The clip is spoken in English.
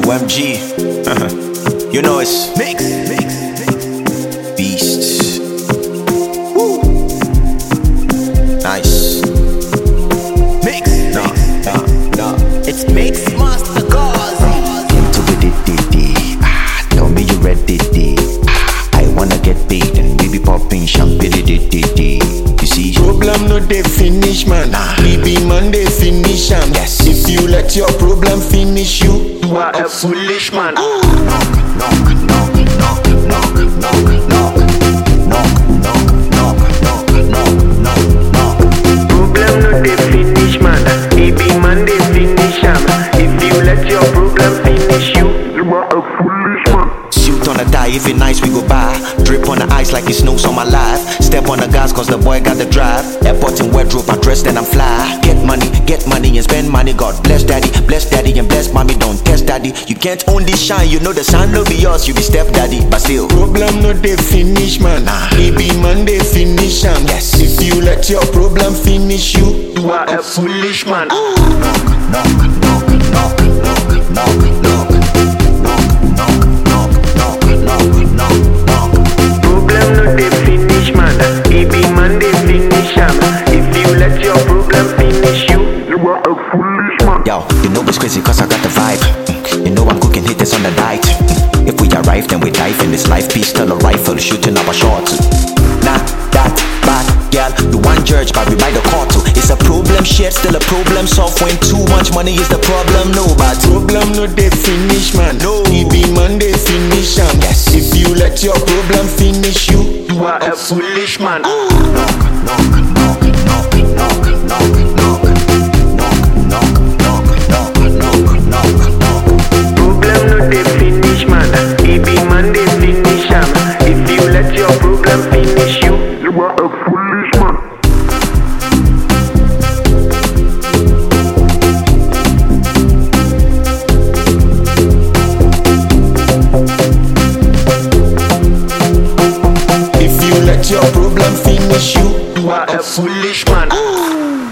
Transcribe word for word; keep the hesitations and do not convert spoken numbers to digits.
O M G. You know it's mix, mix, beast. Woo. Nice. Mix, no, no, no. It's Mix Master Gazi. Into the D-D-D. Ah, tell me you ready, D. Ah, I wanna get paid and we be popping champagne, D-D-D. You see, problem no dey finish, man. Nah. We be man dey finish, am. Yes. If you let your problem finish you, you are a foolish man. knock, knock, knock, knock, knock, knock, knock, knock, knock, knock, knock, knock, knock. Problem no dey finish, man. We be man dey finish, am. If you let your problem finish you, you are a foolish man. Suit on a tie, if it nice we go buy. Drip on the ice like it snows on my life. Step on the gas cause the boy got the drive. Airport in wardrobe, I dress then I'm fly. Get money, get money and spend money. God bless daddy, bless daddy and bless mommy. Don't test daddy. You can't only shine, you know the sun no be yours. You be step daddy, but still. Problem no dey finish, man. Nah. We be man dey finish, am. Yes. If you let your problem finish you, you are a foolish man. Knock, knock, knock, knock, knock, knock, knock, knock, knock, knock, knock, knock, knock. Problem no dey finish, man. We be man dey finish, am. If you let your problem finish you, you are a foolish man. Yo, you know it's crazy cause I got the vibe. You know I'm cooking hitters on the night. If we arrive then we dive in this life. Pistol or rifle, shooting our shots. Nah, that bad girl, you want judge but we buy the car too. It's a problem shared, still a problem solved. When too much money is the problem, no but Problem no dey finish, man. No. We be man dey finish, am. Yes. If you let your problem finish you, you are a foolish man. Knock, knock, knock, knock, knock, knock, knock, knock, knock, knock, knock, knock, knock. Problem no dey finish, man. We be man dey finish, am. If you let your problem finish you, you are a foolish man. If you let your problem finish you, you are a foolish man.